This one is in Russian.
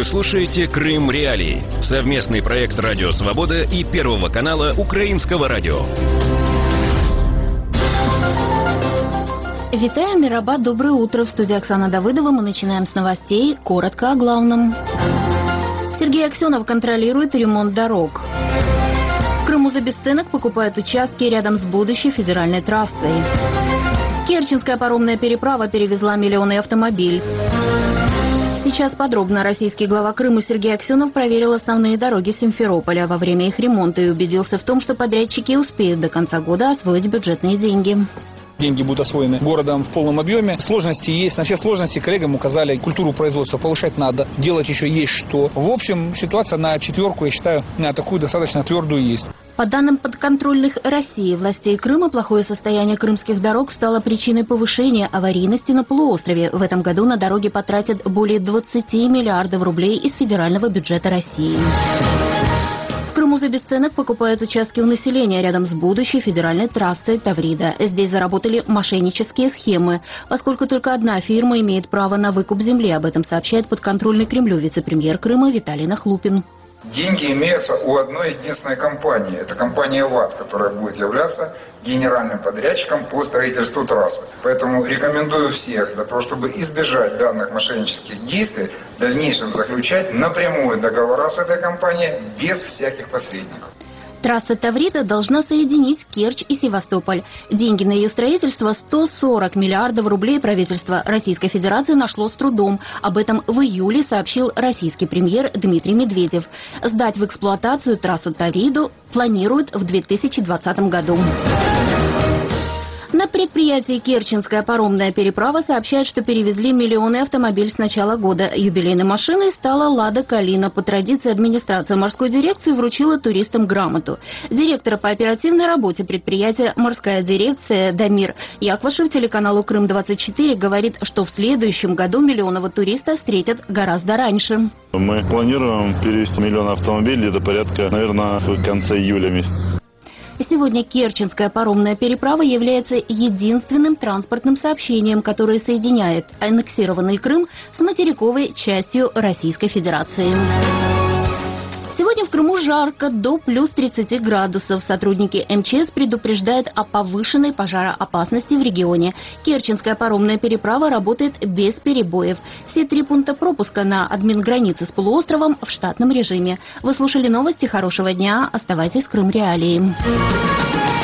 Вы слушаете «Крым Реалии» — совместный проект «Радио Свобода» и Первого канала Украинского радио. Витаю, Мираба, доброе утро. В студии Оксана Давыдова. Мы начинаем с новостей. Коротко о главном. Сергей Аксенов контролирует ремонт дорог. В Крыму за бесценок покупают участки рядом с будущей федеральной трассой. Керченская паромная переправа перевезла миллионный автомобиль. Сейчас подробно. Российский глава Крыма Сергей Аксенов проверил основные дороги Симферополя во время их ремонта и убедился в том, что подрядчики успеют до конца года освоить бюджетные деньги. Деньги будут освоены городом в полном объеме. Сложности есть. На все сложности коллегам указали, культуру производства повышать надо. Делать еще есть что. В общем, ситуация на четверку, я считаю, такую достаточно твердую есть. По данным подконтрольных России властей Крыма, плохое состояние крымских дорог стало причиной повышения аварийности на полуострове. В этом году на дороги потратят более 20 миллиардов рублей из федерального бюджета России. В Крыму за бесценок покупают участки у населения рядом с будущей федеральной трассой Таврида. Здесь заработали мошеннические схемы, поскольку только одна фирма имеет право на выкуп земли. Об этом сообщает подконтрольный Кремлю вице-премьер Крыма Виталий Нахлупин. Деньги имеются у одной единственной компании. Это компания ВАТ, которая будет являться генеральным подрядчиком по строительству трассы. Поэтому рекомендую всех для того, чтобы избежать данных мошеннических действий, в дальнейшем заключать напрямую договора с этой компанией без всяких посредников. Трасса Таврида должна соединить Керчь и Севастополь. Деньги на ее строительство 140 миллиардов рублей правительство Российской Федерации нашло с трудом. Об этом в июле сообщил российский премьер Дмитрий Медведев. Сдать в эксплуатацию трассу Тавриду планируют в 2020 году. На предприятии «Керченская паромная переправа» сообщают, что перевезли миллионный автомобиль с начала года. Юбилейной машиной стала «Лада Калина». По традиции администрация морской дирекции вручила туристам грамоту. Директор по оперативной работе предприятия «Морская дирекция» Дамир Яквашев телеканалу «Крым-24» говорит, что в следующем году миллионного туриста встретят гораздо раньше. Мы планируем перевезти миллион автомобилей где-то порядка, наверное, в конце июля месяца. Сегодня Керченская паромная переправа является единственным транспортным сообщением, которое соединяет аннексированный Крым с материковой частью Российской Федерации. Сегодня в Крыму жарко, до плюс 30 градусов. Сотрудники МЧС предупреждают о повышенной пожароопасности в регионе. Керченская паромная переправа работает без перебоев. Все 3 пункта пропуска на админгранице с полуостровом в штатном режиме. Вы слушали новости. Хорошего дня. Оставайтесь с Крым Реалии.